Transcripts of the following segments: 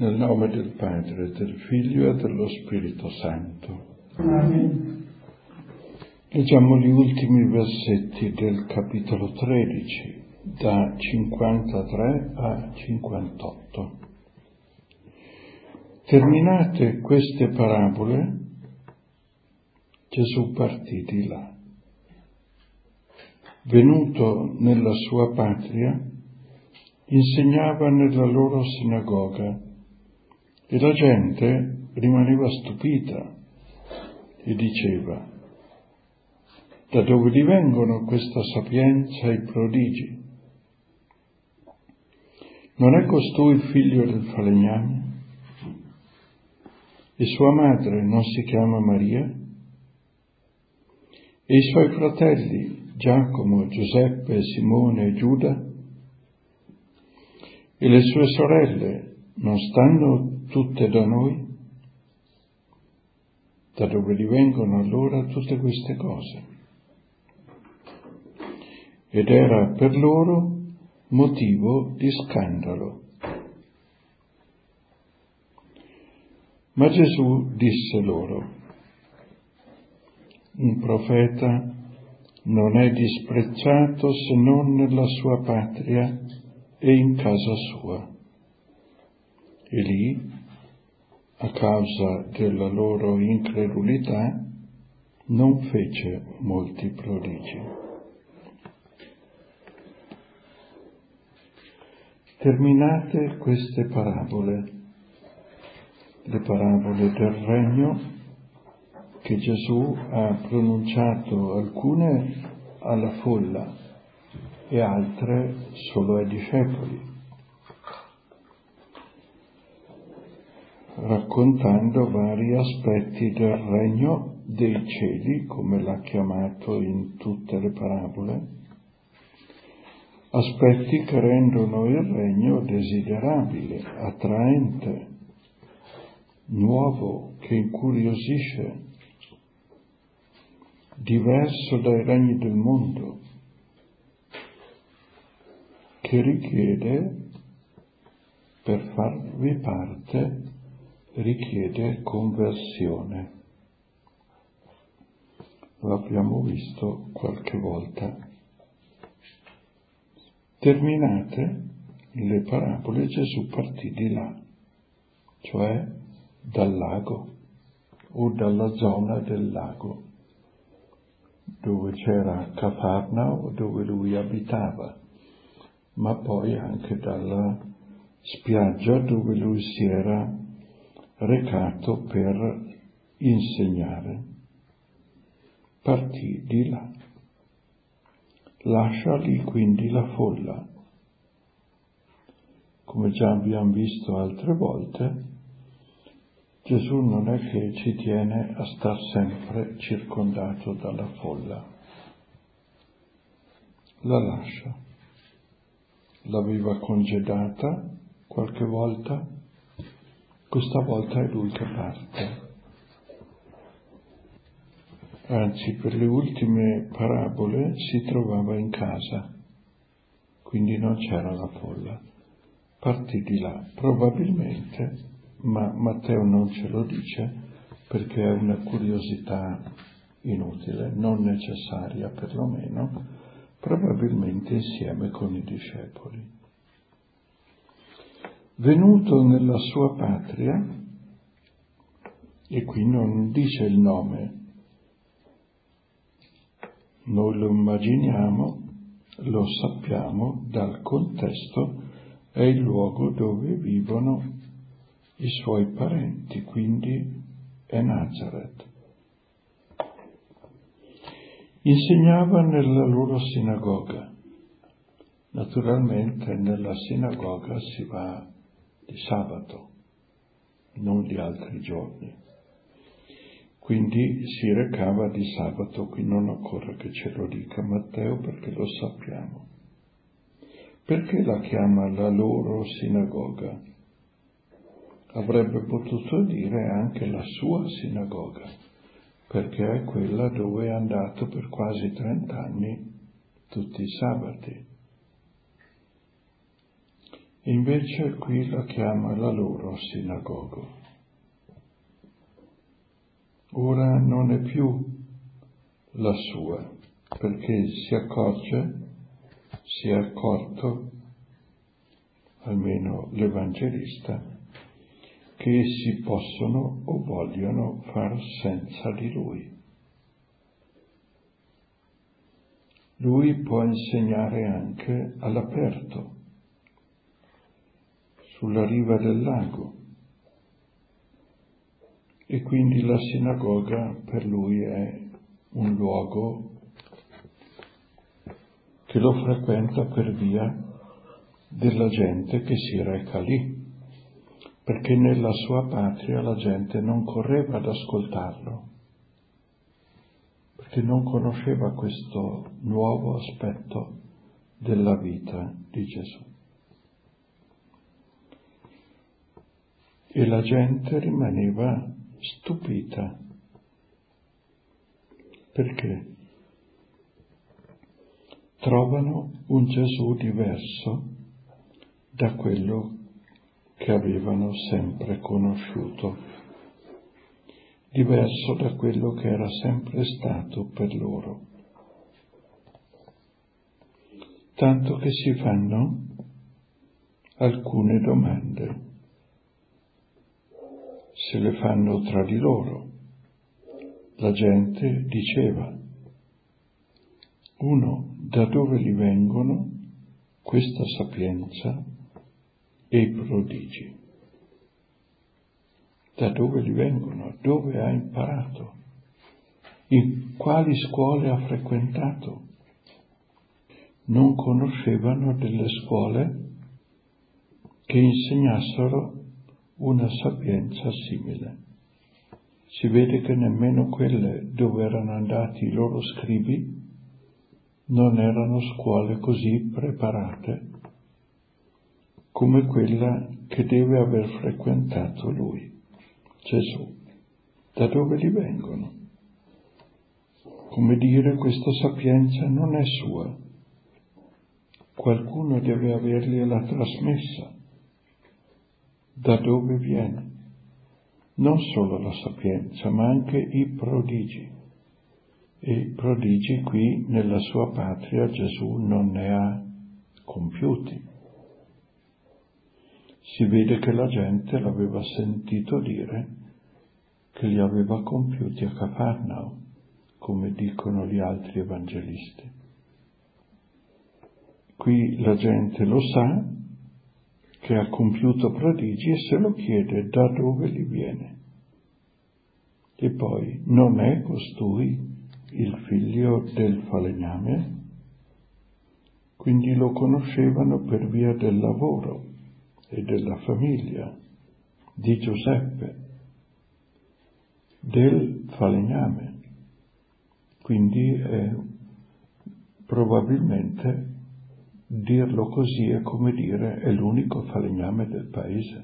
Nel nome del Padre, del Figlio e dello Spirito Santo. Amen. Leggiamo gli ultimi versetti del capitolo 13, da 53 a 58. Terminate queste parabole, Gesù partì di là. Venuto nella sua patria, insegnava nella loro sinagoga e la gente rimaneva stupita e diceva: da dove gli vengono questa sapienza e i prodigi? Non è costui il figlio del falegname? E sua madre non si chiama Maria? E i suoi fratelli Giacomo, Giuseppe, Simone e Giuda? E le sue sorelle non stanno tutte da noi? Da dove gli vengono allora tutte queste cose? Ed era per loro motivo di scandalo. Ma Gesù disse loro: un profeta non è disprezzato se non nella sua patria e in casa sua. E lì, a causa della loro incredulità, non fece molti prodigi. Terminate queste parabole, le parabole del regno che Gesù ha pronunciato, alcune alla folla e altre solo ai discepoli, raccontando vari aspetti del regno dei cieli, come l'ha chiamato in tutte le parabole, aspetti che rendono il regno desiderabile, attraente, nuovo, che incuriosisce, diverso dai regni del mondo, che richiede, per farvi parte, richiede conversione. Lo abbiamo visto qualche volta. Terminate le parabole, Gesù partì di là, cioè dal lago o dalla zona del lago, dove c'era Cafarnao, dove lui abitava, ma poi anche dalla spiaggia dove lui si era recato per insegnare. Partì di là. Lascia lì quindi la folla. Come già abbiamo visto altre volte, Gesù non è che ci tiene a star sempre circondato dalla folla. La lascia. L'aveva congedata qualche volta, questa volta è lui che parte. Anzi, per le ultime parabole si trovava in casa, quindi non c'era la folla. Partì di là, probabilmente, ma Matteo non ce lo dice perché è una curiosità inutile, non necessaria perlomeno, probabilmente insieme con i discepoli. Venuto nella sua patria, e qui non dice il nome, noi lo immaginiamo, lo sappiamo dal contesto, è il luogo dove vivono i suoi parenti, quindi è Nazareth. Insegnava nella loro sinagoga. Naturalmente nella sinagoga si va di sabato, non di altri giorni. Quindi si recava di sabato, qui non occorre che ce lo dica Matteo perché lo sappiamo. Perché la chiama la loro sinagoga? Avrebbe potuto dire anche la sua sinagoga, perché è quella dove è andato per quasi 30 anni tutti i sabati. E invece qui la chiama la loro sinagoga. Ora non è più la sua, perché si è accorto, almeno l'Evangelista, che essi possono o vogliono far senza di lui. Lui può insegnare anche all'aperto, sulla riva del lago, e quindi la sinagoga per lui è un luogo che lo frequenta per via della gente che si reca lì, perché nella sua patria la gente non correva ad ascoltarlo, perché non conosceva questo nuovo aspetto della vita di Gesù. E la gente rimaneva stupita. Perché? Trovano un Gesù diverso da quello che avevano sempre conosciuto, diverso da quello che era sempre stato per loro. Tanto che si fanno alcune domande. Se le fanno tra di loro. La gente diceva: uno, da dove gli vengono questa sapienza e i prodigi? Da dove gli vengono? Dove ha imparato? In quali scuole ha frequentato? Non conoscevano delle scuole che insegnassero una sapienza simile. Si vede che nemmeno quelle dove erano andati i loro scribi non erano scuole così preparate come quella che deve aver frequentato lui, Gesù. Da dove gli vengono? Come dire, questa sapienza non è sua. Qualcuno deve avergliela trasmessa. Da dove viene? Non solo la sapienza, ma anche i prodigi. E i prodigi qui nella sua patria Gesù non ne ha compiuti. Si vede che la gente l'aveva sentito dire che li aveva compiuti a Cafarnao, come dicono gli altri evangelisti. Qui la gente lo sa che ha compiuto prodigi e se lo chiede da dove gli viene. E poi, non è costui il figlio del falegname? Quindi lo conoscevano per via del lavoro e della famiglia di Giuseppe, del falegname. Quindi probabilmente dirlo così è come dire è l'unico falegname del paese.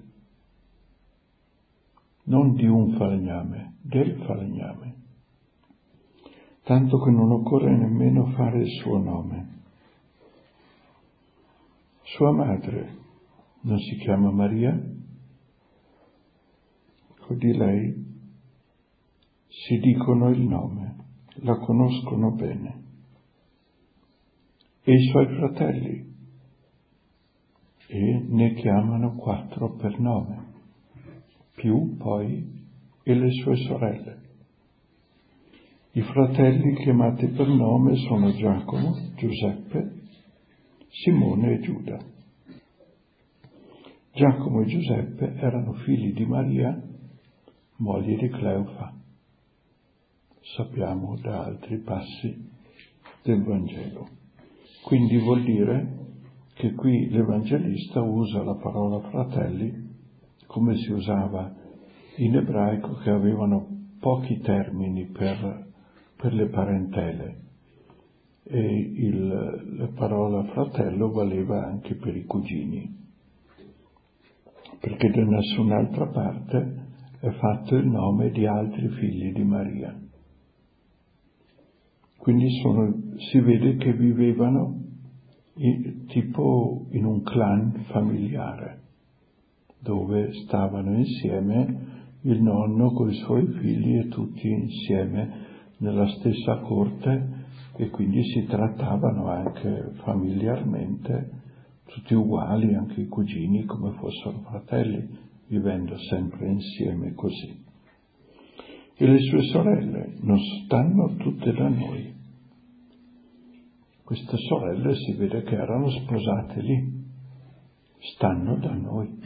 Non di un falegname, del falegname. Tanto che non occorre nemmeno fare il suo nome. Sua madre non si chiama Maria? Di lei si dicono il nome, la conoscono bene. E i suoi fratelli, e ne chiamano 4 per nome, più poi e le sue sorelle. I fratelli chiamati per nome sono Giacomo, Giuseppe, Simone e Giuda. Giacomo e Giuseppe erano figli di Maria, moglie di Cleofa. Sappiamo da altri passi del Vangelo. Quindi vuol dire che qui l'Evangelista usa la parola fratelli come si usava in ebraico, che avevano pochi termini per le parentele, e la parola fratello valeva anche per i cugini, perché da nessun'altra parte è fatto il nome di altri figli di Maria. Quindi si vede che vivevano tipo in un clan familiare, dove stavano insieme il nonno con i suoi figli e tutti insieme nella stessa corte, e quindi si trattavano anche familiarmente, tutti uguali, anche i cugini come fossero fratelli, vivendo sempre insieme così. E le sue sorelle non stanno tutte da noi. Queste sorelle si vede che erano sposate lì, stanno da noi.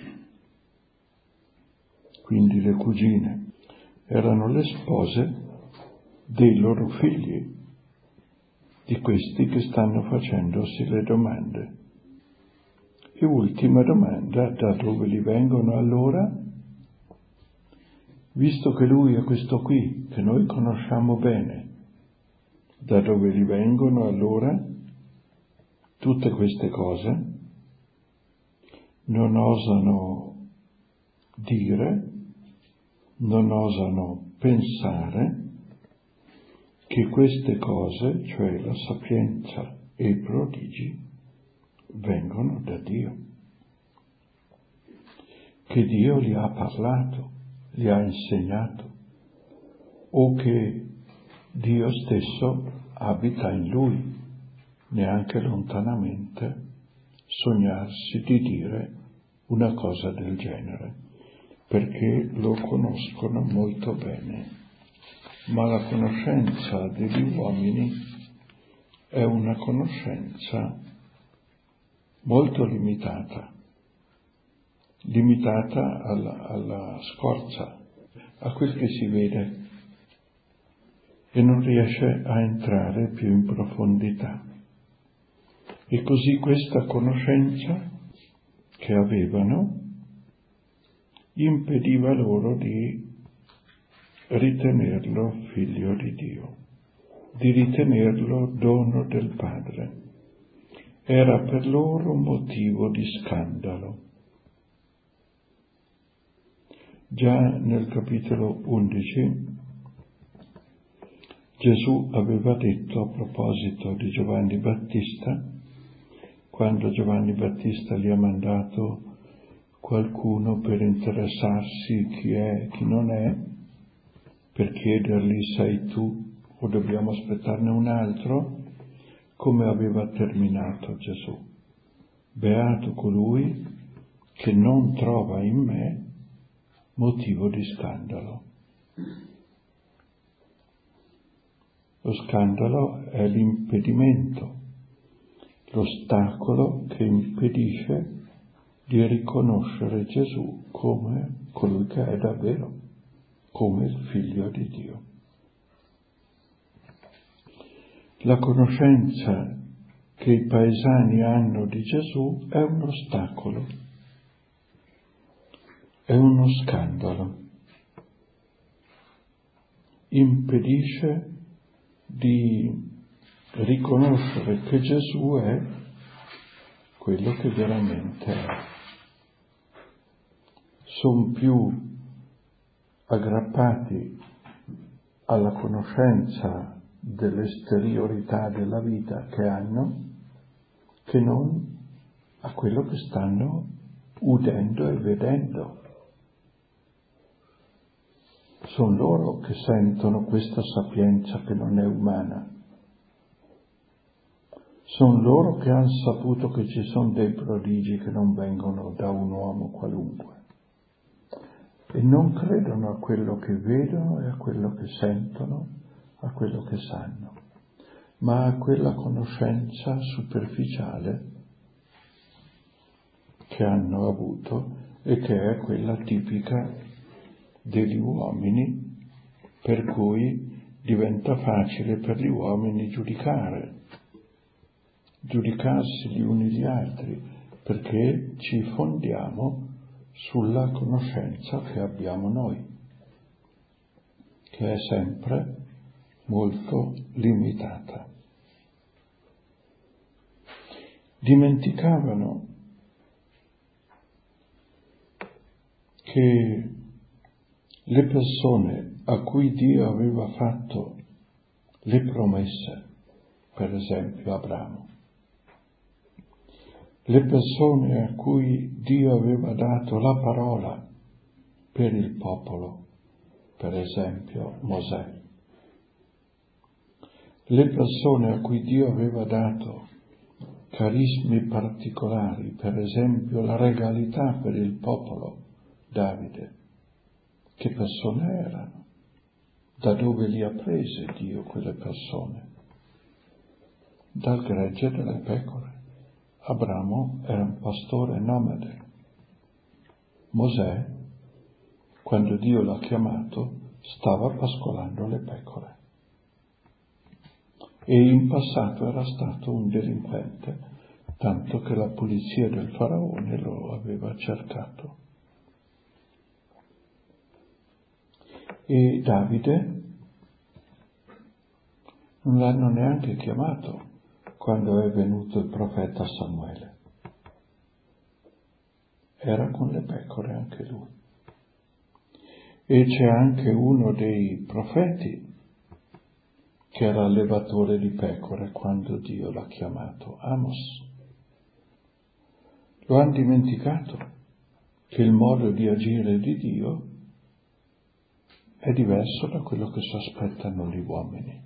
Quindi le cugine erano le spose dei loro figli, di questi che stanno facendosi le domande. E ultima domanda: da dove gli vengono allora? Visto che lui è questo qui, che noi conosciamo bene, da dove gli vengono allora tutte queste cose? Non osano dire, non osano pensare che queste cose, cioè la sapienza e i prodigi, vengono da Dio, che Dio gli ha parlato, gli ha insegnato, o che Dio stesso abita in lui, neanche lontanamente sognarsi di dire una cosa del genere, perché lo conoscono molto bene. Ma la conoscenza degli uomini è una conoscenza molto limitata alla scorza, a quel che si vede, e non riesce a entrare più in profondità. E così questa conoscenza che avevano impediva loro di ritenerlo figlio di Dio, di ritenerlo dono del Padre. Era per loro un motivo di scandalo. Già nel capitolo 11 Gesù aveva detto a proposito di Giovanni Battista, quando Giovanni Battista gli ha mandato qualcuno per interessarsi chi è e chi non è, per chiedergli: sei tu o dobbiamo aspettarne un altro? Come aveva terminato Gesù: beato colui che non trova in me motivo di scandalo. Lo scandalo è l'impedimento, l'ostacolo che impedisce di riconoscere Gesù come colui che è davvero, come il Figlio di Dio. La conoscenza che i paesani hanno di Gesù è un ostacolo, è uno scandalo. Impedisce di riconoscere che Gesù è quello che veramente è. Sono più aggrappati alla conoscenza dell'esteriorità della vita che hanno, che non a quello che stanno udendo e vedendo. Sono loro che sentono questa sapienza che non è umana. Sono loro che hanno saputo che ci sono dei prodigi che non vengono da un uomo qualunque. E non credono a quello che vedono e a quello che sentono, a quello che sanno, ma a quella conoscenza superficiale che hanno avuto e che è quella tipica degli uomini, per cui diventa facile per gli uomini giudicarsi gli uni gli altri, perché ci fondiamo sulla conoscenza che abbiamo noi, che è sempre molto limitata. Dimenticavano che le persone a cui Dio aveva fatto le promesse, per esempio Abramo, le persone a cui Dio aveva dato la parola per il popolo, per esempio Mosè, le persone a cui Dio aveva dato carismi particolari, per esempio la regalità per il popolo, Davide, che persone erano? Da dove li ha prese Dio quelle persone? Dal gregge delle pecore. Abramo era un pastore nomade. Mosè, quando Dio l'ha chiamato, stava pascolando le pecore. E in passato era stato un delinquente, tanto che la polizia del faraone lo aveva cercato. E Davide non l'hanno neanche chiamato quando è venuto il profeta Samuele. Era con le pecore anche lui. E c'è anche uno dei profeti che era allevatore di pecore quando Dio l'ha chiamato, Amos. Lo hanno dimenticato che il modo di agire di Dio è diverso da quello che si aspettano gli uomini.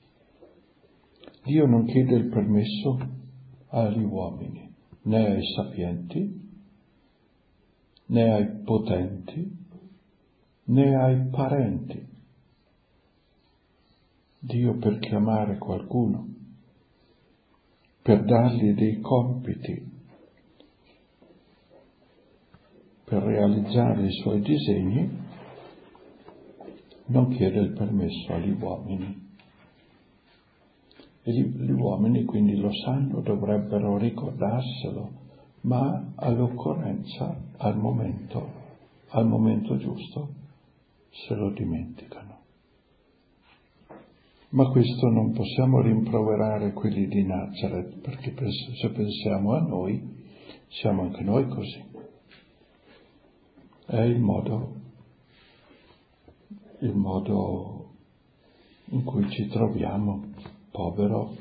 Dio non chiede il permesso agli uomini, né ai sapienti, né ai potenti, né ai parenti. Dio per chiamare qualcuno, per dargli dei compiti, per realizzare i suoi disegni, non chiede il permesso agli uomini. E gli uomini quindi lo sanno, dovrebbero ricordarselo, ma all'occorrenza, al momento giusto, se lo dimenticano. Ma questo non possiamo rimproverare quelli di Nazareth, perché se pensiamo a noi, siamo anche noi così. È il modo in cui ci troviamo, povero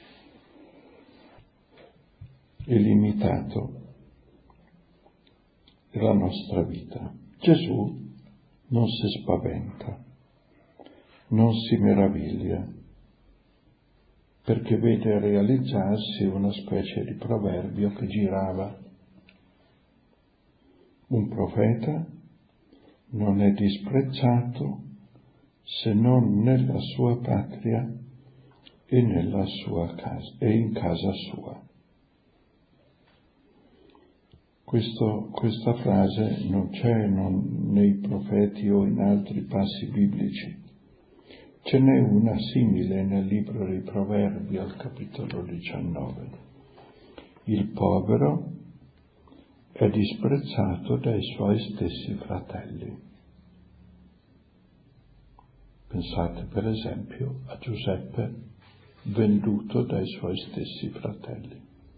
e limitato della nostra vita. Gesù non si spaventa, non si meraviglia, perché vede realizzarsi una specie di proverbio che girava. Un profeta non è disprezzato se non nella sua patria e nella sua casa e in casa sua. Questa frase non c'è nei profeti o in altri passi biblici. Ce n'è una simile nel libro dei Proverbi al capitolo 19. Il povero è disprezzato dai suoi stessi fratelli. Pensate per esempio a Giuseppe, venduto dai suoi stessi fratelli,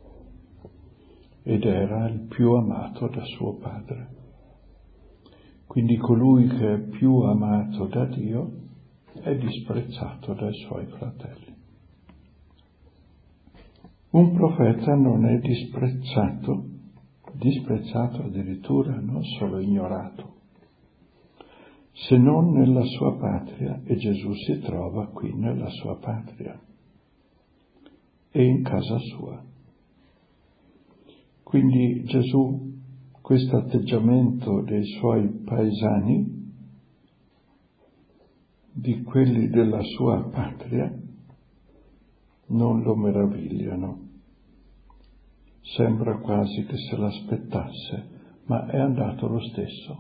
ed era il più amato da suo padre. Quindi colui che è più amato da Dio è disprezzato dai suoi fratelli. Un profeta non è disprezzato addirittura, non solo ignorato, se non nella sua patria, e Gesù si trova qui nella sua patria e in casa sua. Quindi Gesù, questo atteggiamento dei suoi paesani, di quelli della sua patria, non lo meravigliano. Sembra quasi che se l'aspettasse, ma è andato lo stesso.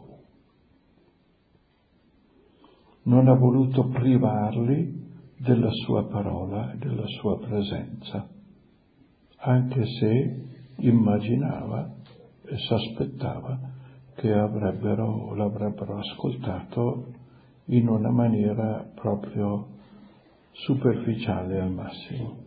Non ha voluto privarli della sua parola e della sua presenza, anche se immaginava e s'aspettava che l'avrebbero ascoltato in una maniera proprio superficiale al massimo.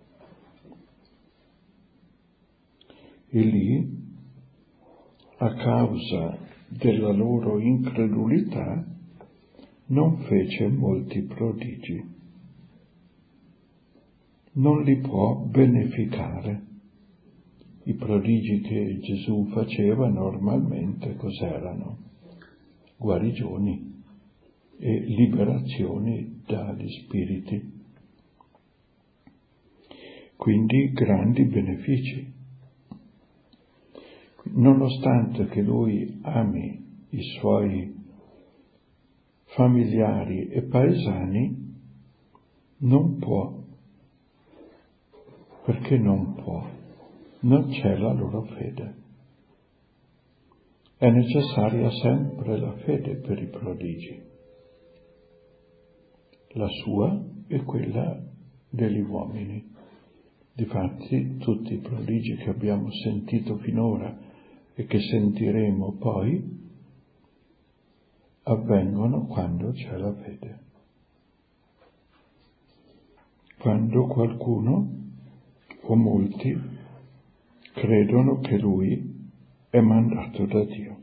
E lì, a causa della loro incredulità, non fece molti prodigi. Non li può beneficare, I prodigi che Gesù faceva normalmente cos'erano? Guarigioni e liberazioni dagli spiriti. Quindi grandi benefici. Nonostante che lui ami i suoi familiari e paesani, non può. Perché non può? Non c'è la loro fede. È necessaria sempre la fede per i prodigi, la sua e quella degli uomini. Difatti tutti i prodigi che abbiamo sentito finora e che sentiremo poi avvengono quando c'è la fede. Quando qualcuno o molti credono che lui è mandato da Dio.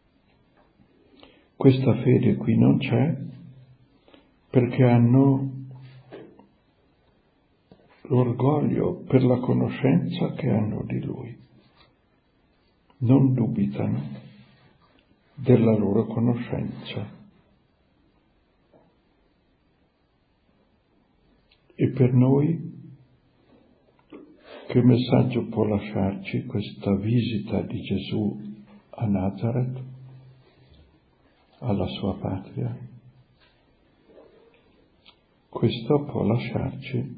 Questa fede qui non c'è perché hanno l'orgoglio per la conoscenza che hanno di Lui. Non dubitano della loro conoscenza. E per noi, che messaggio può lasciarci questa visita di Gesù a Nazareth, alla sua patria? Questo può lasciarci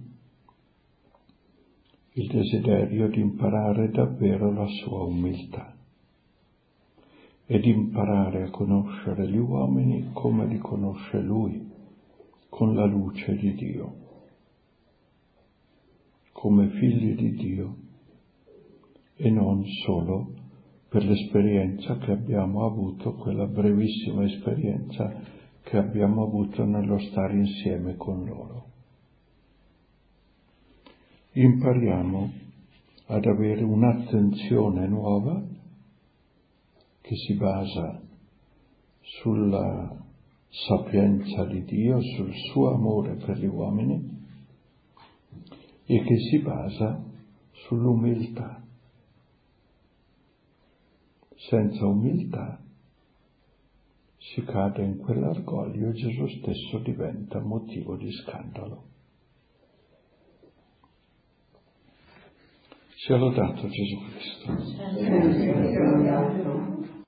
il desiderio di imparare davvero la sua umiltà e di imparare a conoscere gli uomini come li conosce Lui, con la luce di Dio, come figli di Dio e non solo per l'esperienza che abbiamo avuto, quella brevissima esperienza che abbiamo avuto nello stare insieme con loro. Impariamo ad avere un'attenzione nuova che si basa sulla sapienza di Dio, sul suo amore per gli uomini e che si basa sull'umiltà. Senza umiltà si cade in quell'orgoglio e Gesù stesso diventa motivo di scandalo. Sia lodato Gesù Cristo.